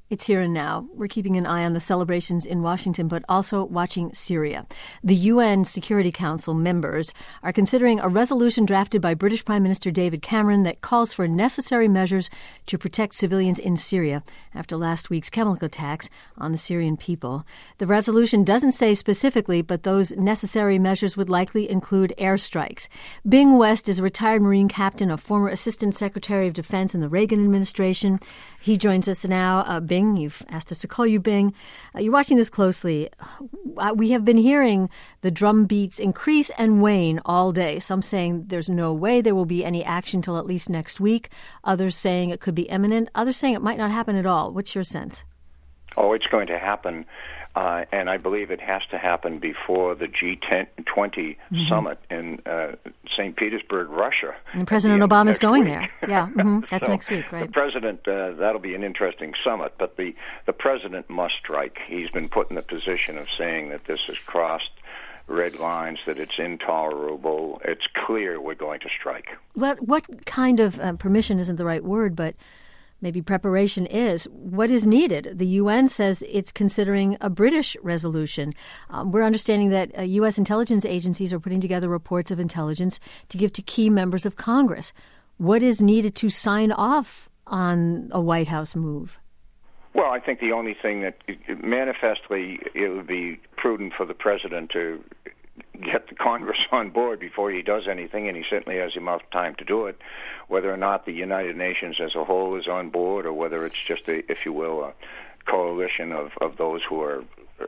It's here and now. We're keeping an eye on the celebrations in Washington, but also watching Syria. The UN Security Council members are considering a resolution drafted by British Prime Minister David Cameron that calls for necessary measures to protect civilians in Syria after last week's chemical attacks on the Syrian people. The resolution doesn't say specifically, but those necessary measures would likely include airstrikes. Bing West is a retired Marine captain, a former Assistant Secretary of Defense in the Reagan administration. He joins us now. Bing, you've asked us to call you Bing. You're watching this closely. We have been hearing the drum beats increase and wane all day. Some saying there's no way there will be any action till at least next week. Others saying it could be imminent. Others saying it might not happen at all. What's your sense? Oh, it's going to happen. And I believe it has to happen before the G20 summit in St. Petersburg, Russia. And President Obama is going week. There. Yeah, that's so next week, right? The president, that'll be an interesting summit, but the president must strike. He's been put in the position of saying that this has crossed red lines, that it's intolerable. It's clear we're going to strike. What kind of permission isn't the right word, but maybe preparation is. What is needed? The UN says it's considering a British resolution. We're understanding that U.S. intelligence agencies are putting together reports of intelligence to give to key members of Congress. What is needed to sign off on a White House move? Well, I think the only thing that manifestly it would be prudent for the president to get the Congress on board before he does anything, and he certainly has enough time to do it. Whether or not the United Nations as a whole is on board, or whether it's just if you will, a coalition of those who are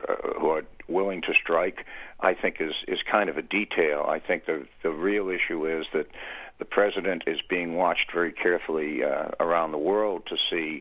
willing to strike, I think is kind of a detail. I think the real issue is that the president is being watched very carefully around the world to see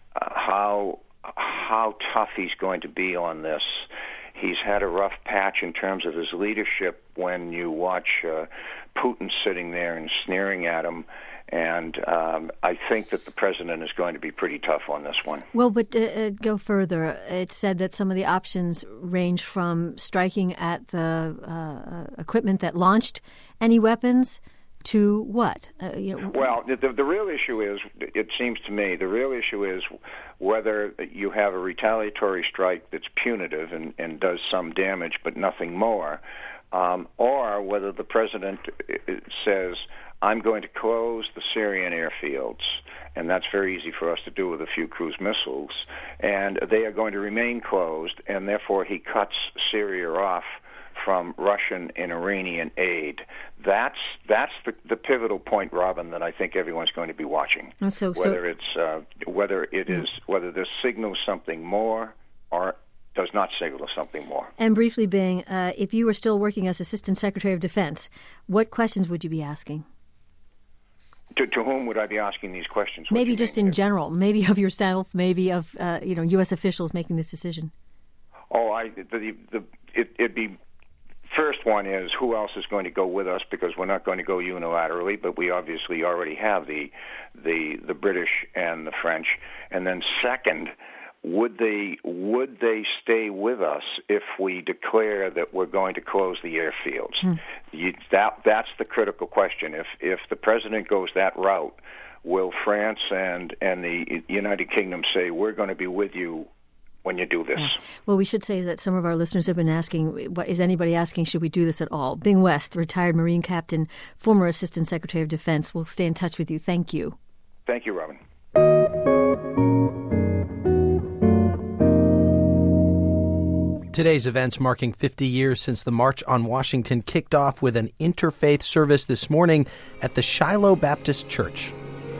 how tough he's going to be on this. He's had a rough patch in terms of his leadership when you watch Putin sitting there and sneering at him. And I think that the president is going to be pretty tough on this one. Well, but go further. It said that some of the options range from striking at the equipment that launched any weapons to what? Well, the real issue is, it seems to me, the real issue is whether you have a retaliatory strike that's punitive and does some damage but nothing more, or whether the president says, I'm going to close the Syrian airfields, and that's very easy for us to do with a few cruise missiles, and they are going to remain closed, and therefore he cuts Syria off from Russian and Iranian aid. That's the pivotal point, Robin, that I think everyone's going to be watching. Whether this signals something more or does not signal something more. And briefly, Bing, if you were still working as Assistant Secretary of Defense, what questions would you be asking? To whom would I be asking these questions? Maybe just in general, maybe of yourself, maybe of U.S. officials making this decision. Oh, it'd be. First one is, who else is going to go with us, because we're not going to go unilaterally, but we obviously already have the British and the French. And then second, would they stay with us if we declare that we're going to close the airfields? That's the critical question. If the president goes that route, will France and the United Kingdom say, we're going to be with you when you do this? Yeah. Well, we should say that some of our listeners have been asking, is anybody asking, should we do this at all? Bing West, retired Marine captain, former Assistant Secretary of Defense. We'll stay in touch with you. Thank you. Thank you, Robin. Today's events marking 50 years since the March on Washington kicked off with an interfaith service this morning at the Shiloh Baptist Church.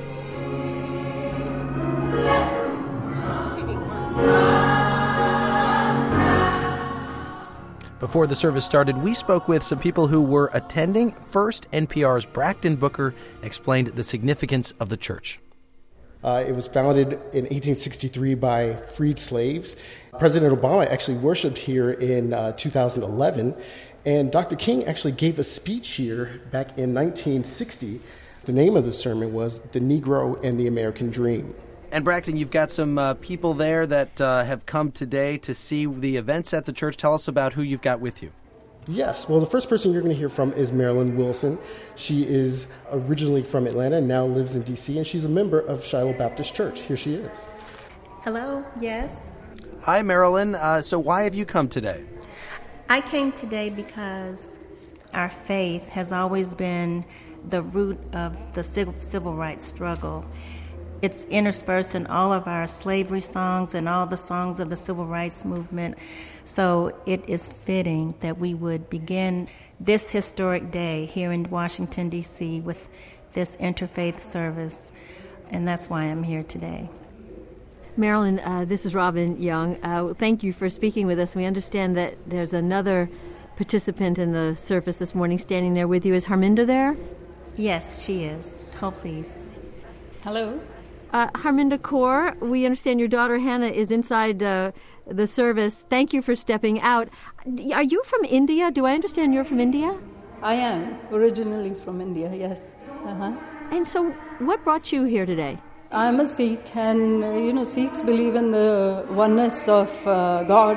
Before the service started, we spoke with some people who were attending. First, NPR's Brackton Booker explained the significance of the church. It was founded in 1863 by freed slaves. President Obama actually worshipped here in 2011, and Dr. King actually gave a speech here back in 1960. The name of the sermon was The Negro and the American Dream. And Brackton, you've got some people there that have come today to see the events at the church. Tell us about who you've got with you. Yes. Well, the first person you're going to hear from is Marilyn Wilson. She is originally from Atlanta and now lives in D.C., and she's a member of Shiloh Baptist Church. Here she is. Hello, yes. Hi, Marilyn. So why have you come today? I came today because our faith has always been the root of the civil rights struggle. It's interspersed in all of our slavery songs and all the songs of the civil rights movement. So it is fitting that we would begin this historic day here in Washington, D.C. with this interfaith service, and that's why I'm here today. Marilyn, this is Robin Young. Thank you for speaking with us. We understand that there's another participant in the service this morning standing there with you. Is Harminda there? Yes, she is. Hold, please. Hello. Harminda Kaur, we understand your daughter Hannah is inside the service. Thank you for stepping out. Are you from India? Do I understand you're from India? I am originally from India, yes. And so what brought you here today? I'm a Sikh, and Sikhs believe in the oneness of God,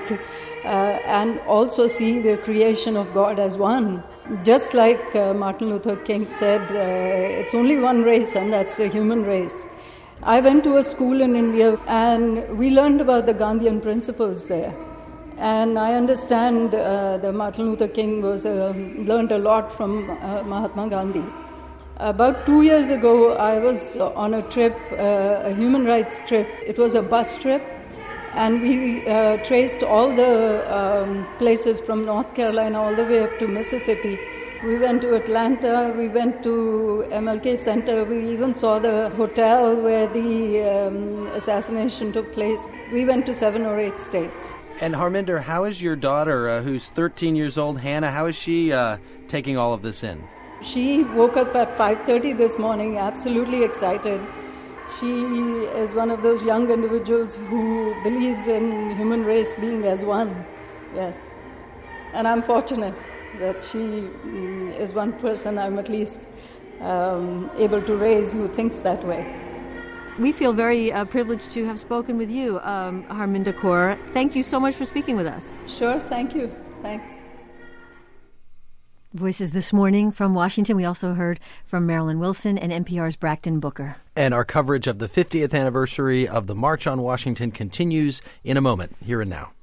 and also see the creation of God as one. Just like Martin Luther King said, it's only one race, and that's the human race. I went to a school in India, and we learned about the Gandhian principles there. And I understand that Martin Luther King learned a lot from Mahatma Gandhi. About 2 years ago, I was on a trip, a human rights trip. It was a bus trip, and we traced all the places from North Carolina all the way up to Mississippi. We went to Atlanta, we went to MLK Center, we even saw the hotel where the assassination took place. We went to 7 or 8 states. And Harminder, how is your daughter, who's 13 years old, Hannah, how is she taking all of this in? She woke up at 5:30 this morning, absolutely excited. She is one of those young individuals who believes in human race being as one. Yes. And I'm fortunate that she is one person I'm at least able to raise who thinks that way. We feel very privileged to have spoken with you, Harminda Kaur. Thank you so much for speaking with us. Sure, thank you. Thanks. Voices this morning from Washington. We also heard from Marilyn Wilson and NPR's Braxton Booker. And our coverage of the 50th anniversary of the March on Washington continues in a moment, here and now.